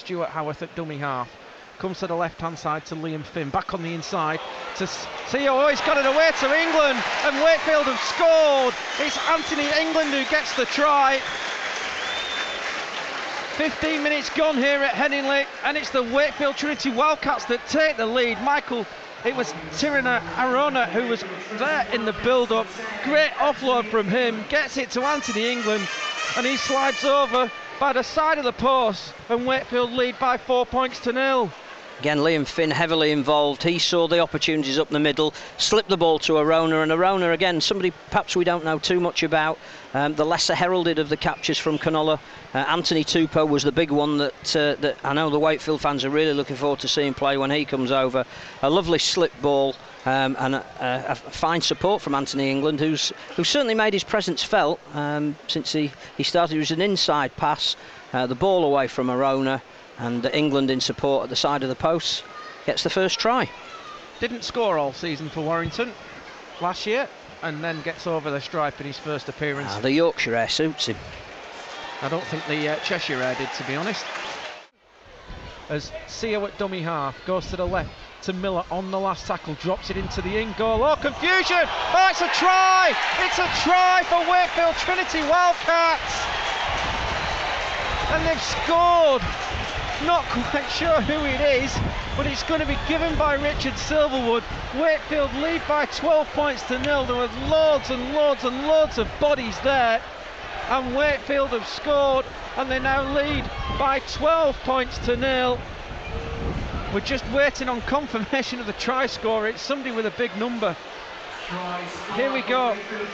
Stuart Howarth at dummy half. Comes to the left-hand side to Liam Finn. Back on the inside to Theo. Oh, he's got it away to England. And Wakefield have scored. It's Anthony England who gets the try. 15 minutes gone here at Headingley. And it's the Wakefield Trinity Wildcats that take the lead. It was Tirana Arona who was there in the build-up. Great offload from him. Gets it to Anthony England. And he slides over by the side of the post. And Wakefield lead by 4 points to 0. Again, Liam Finn heavily involved. He saw the opportunities up the middle, slipped the ball to Arona, and Arona, again, somebody perhaps we don't know too much about, the lesser heralded of the captures from Cronulla. Anthony Tupou was the big one that I know the Wakefield fans are really looking forward to seeing play when he comes over. A lovely slip ball and a fine support from Anthony England, who's certainly made his presence felt since he started. It was an inside pass, the ball away from Arona, and England in support at the side of the post gets the first try. Didn't score all season for Warrington last year, and then gets over the stripe in his first appearance. The Yorkshire air suits him. I don't think the Cheshire air did, to be honest. As Seo at dummy half goes to the left to Miller on the last tackle, drops it into the in goal. Oh, confusion! Oh, it's a try! It's a try for Wakefield Trinity Wildcats! And they've scored! Not quite sure who it is, but it's going to be given by Richard Silverwood. Wakefield lead by 12 points to 0. There were loads and loads and loads of bodies there, and Wakefield have scored, and they now lead by 12 points to 0. We're just waiting on confirmation of the try scorer. It's somebody with a big number. Here we go.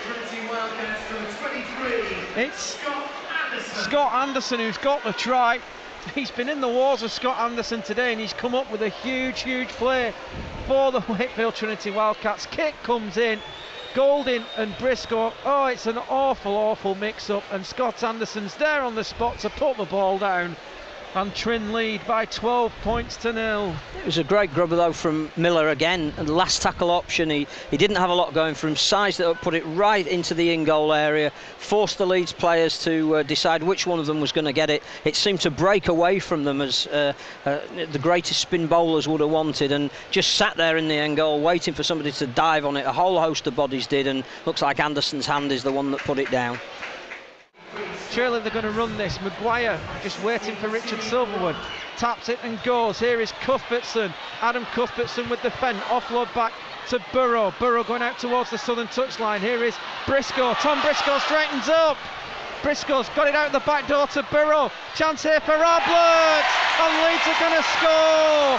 It's Scott Anderson who's got the try. He's been in the wars of Scott Anderson today, and he's come up with a huge play for the Wakefield Trinity Wildcats. Kick comes in, Golding and Briscoe. Oh, it's an awful mix-up, and Scott Anderson's there on the spot to put the ball down. And Trin lead by 12 points to 0. It was a great grubber though from Miller again, and the last tackle option, he didn't have a lot going for him, sized it up, put it right into the in-goal area, forced the Leeds players to decide which one of them was going to get it. It seemed to break away from them as the greatest spin bowlers would have wanted, and just sat there in the end goal waiting for somebody to dive on it. A whole host of bodies did, and looks like Anderson's hand is the one that put it down. Surely they're going to run this. Maguire just waiting for Richard Silverwood. Taps it and goes. Here is Cuthbertson. Adam Cuthbertson with the fend. Offload back to Burrow. Burrow going out towards the southern touchline. Here is Briscoe. Tom Briscoe straightens up. Briscoe's got it out the back door to Burrow. Chance here for Ablett. And Leeds are going to score.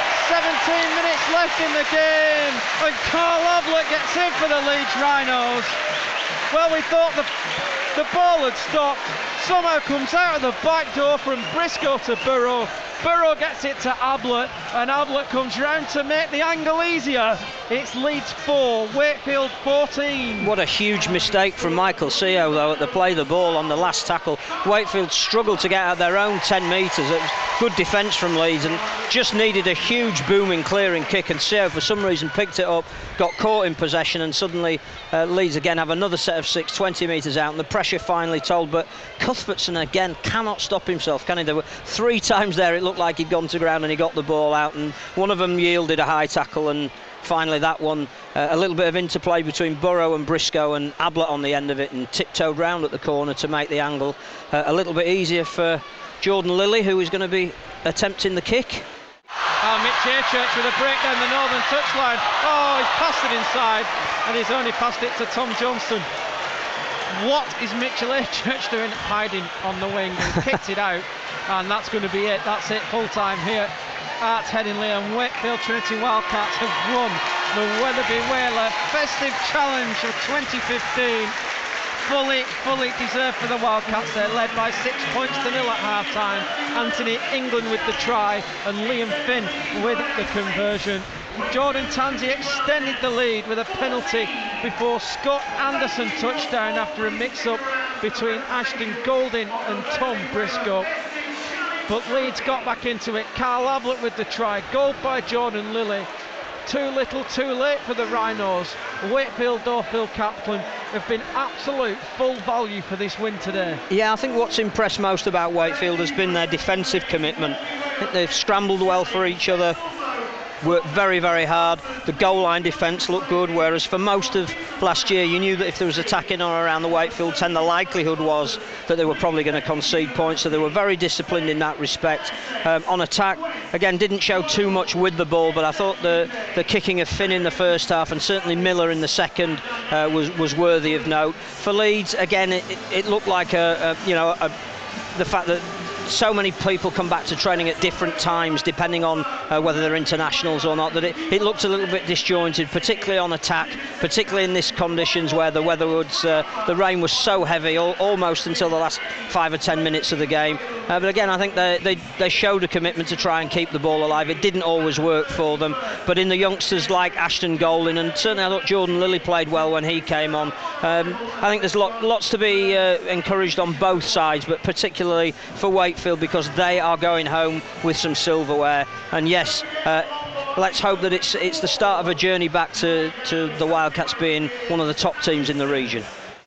17 minutes left in the game. And Carl Ablett gets in for the Leeds Rhinos. Well, we thought the ball had stopped. Somehow comes out of the back door from Briscoe to Burrow. Burrow gets it to Ablett, and Ablett comes round to make the angle easier. It's Leeds 4, Wakefield 14. What a huge mistake from Michael Seo though at the play of the ball on the last tackle. Wakefield struggled to get out their own 10 metres. It was good defence from Leeds and just needed a huge booming clearing kick, and Seo for some reason picked it up, got caught in possession, and suddenly Leeds again have another set of 6, 20 metres out, and the pressure finally told. But Cuthbertson again cannot stop himself, can he? There were 3 times there it looked like he'd gone to ground and he got the ball out, and one of them yielded a high tackle, and finally that one a little bit of interplay between Burrow and Briscoe, and Ablett on the end of it and tiptoed round at the corner to make the angle a little bit easier for Jordan Lilly, who is going to be attempting the kick. Mitch Achurch with a break down the northern touchline. Oh, he's passed it inside, and he's only passed it to Tom Johnson. What is Mitchell Achurch doing hiding on the wing? And kicked it out, and that's going to be it. That's it, full time here at Headingley, and Wakefield Trinity Wildcats have won the Weatherby Whaler Festive Challenge of 2015. Fully deserved for the Wildcats. They're led by 6 points to 0 at half time. Anthony England with the try and Liam Finn with the conversion. Jordan Tansey extended the lead with a penalty before Scott Anderson touchdown after a mix-up between Ashton Golding and Tom Briscoe. But Leeds got back into it. Carl Ablett with the try. Goal by Jordan Lilly. Too little, too late for the Rhinos. Wakefield though, Phil Kaplan have been absolute full value for this win today. Yeah, I think what's impressed most about Wakefield has been their defensive commitment. I think they've scrambled well for each other, worked very, very hard. The goal line defence looked good, whereas for most of last year you knew that if there was attacking on around the Wakefield 10, the likelihood was that they were probably going to concede points, so they were very disciplined in that respect. On attack, again, didn't show too much with the ball, but I thought the kicking of Finn in the first half and certainly Miller in the second was worthy of note. For Leeds, again, it looked like the fact that so many people come back to training at different times depending on whether they're internationals or not, that it looked a little bit disjointed, particularly on attack, particularly in these conditions where the weather was the rain was so heavy almost until the last 5 or 10 minutes of the game. But again, I think they showed a commitment to try and keep the ball alive. It didn't always work for them, but in the youngsters like Ashton Golding, and certainly I thought Jordan Lilly played well when he came on, I think there's lots to be encouraged on both sides, but particularly for Wakefield, because they are going home with some silverware. And yes, let's hope that it's the start of a journey back to the Wildcats being one of the top teams in the region.